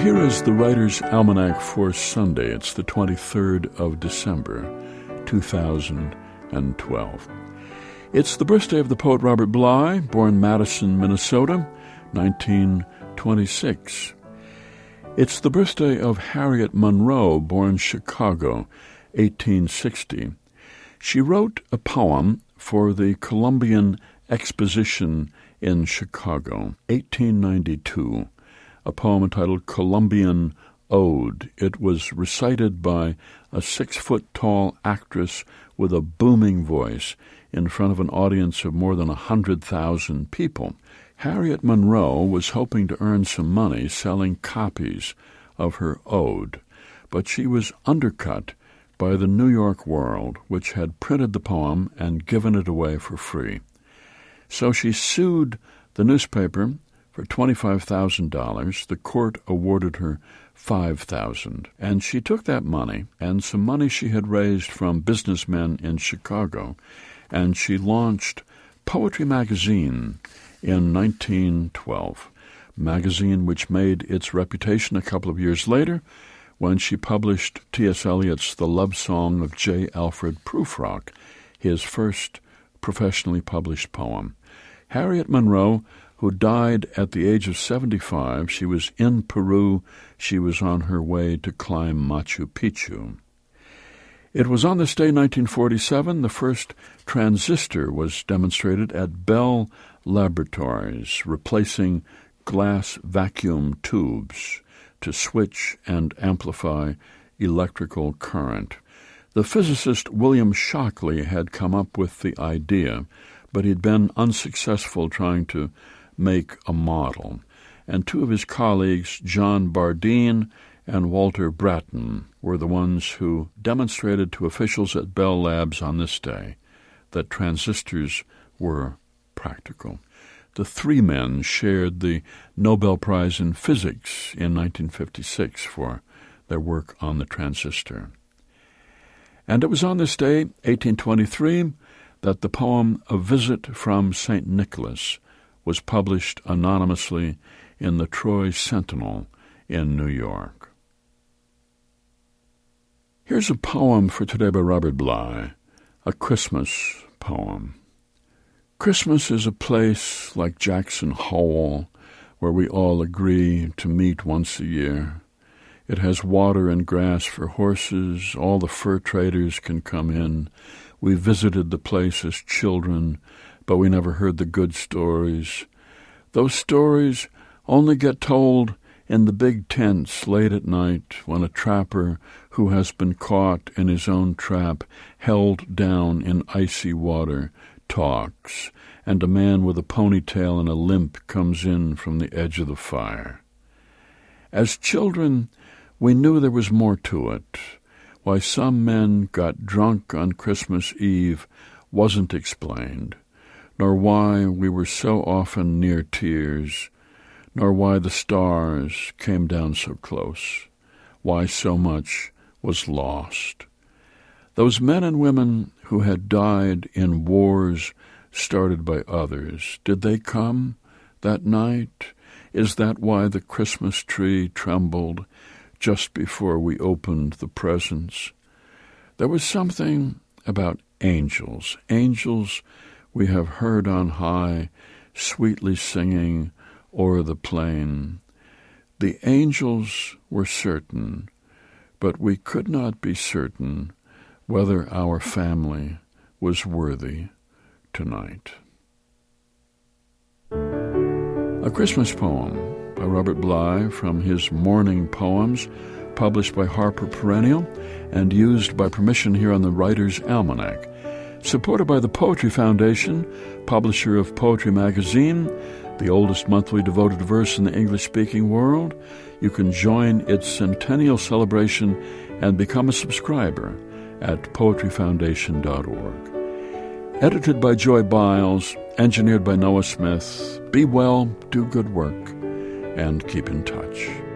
here is the Writer's Almanac for Sunday. It's the 23rd of December, 2012. It's the birthday of the poet Robert Bly, born Madison, Minnesota, 1926. It's the birthday of Harriet Monroe, born Chicago, 1860. She wrote a poem for the Columbian Exposition in Chicago, 1892, a poem entitled Columbian Ode. It was recited by a 6-foot-tall actress with a booming voice in front of an audience of more than 100,000 people. Harriet Monroe was hoping to earn some money selling copies of her ode, but she was undercut by the New York World, which had printed the poem and given it away for free. So she sued the newspaper for $25,000. The court awarded her $5,000, and she took that money and some money she had raised from businessmen in Chicago, and she launched Poetry Magazine in 1912, magazine which made its reputation a couple of years later when she published T.S. Eliot's The Love Song of J. Alfred Prufrock, his first professionally published poem. Harriet Monroe, who died at the age of 75, she was in Peru. She was on her way to climb Machu Picchu. It was on this day, 1947, the first transistor was demonstrated at Bell Laboratories, replacing glass vacuum tubes to switch and amplify electrical current. The physicist William Shockley had come up with the idea, but he'd been unsuccessful trying to make a model. And two of his colleagues, John Bardeen and Walter Bratton, were the ones who demonstrated to officials at Bell Labs on this day that transistors were practical. The three men shared the Nobel Prize in Physics in 1956 for their work on the transistor. And it was on this day, 1823, that the poem A Visit from St. Nicholas was published anonymously in the Troy Sentinel in New York. Here's a poem for today by Robert Bly, a Christmas poem. Christmas is a place like Jackson Hole where we all agree to meet once a year. It has water and grass for horses. All the fur traders can come in. We visited the place as children, but we never heard the good stories. Those stories only get told in the big tents late at night when a trapper who has been caught in his own trap, held down in icy water, talks, and a man with a ponytail and a limp comes in from the edge of the fire. As children, we knew there was more to it. Why some men got drunk on Christmas Eve wasn't explained, nor why we were so often near tears, nor why the stars came down so close, why so much was lost. Those men and women who had died in wars started by others, did they come that night? Is that why the Christmas tree trembled just before we opened the presents? There was something about angels, angels we have heard on high, sweetly singing o'er the plain. The angels were certain, but we could not be certain whether our family was worthy tonight. A Christmas poem by Robert Bly from his Morning Poems, published by Harper Perennial and used by permission here on the Writer's Almanac. Supported by the Poetry Foundation, publisher of Poetry Magazine, the oldest monthly devoted to verse in the English-speaking world. You can join its centennial celebration and become a subscriber at poetryfoundation.org. Edited by Joy Biles, engineered by Noah Smith. Be well, do good work, and keep in touch.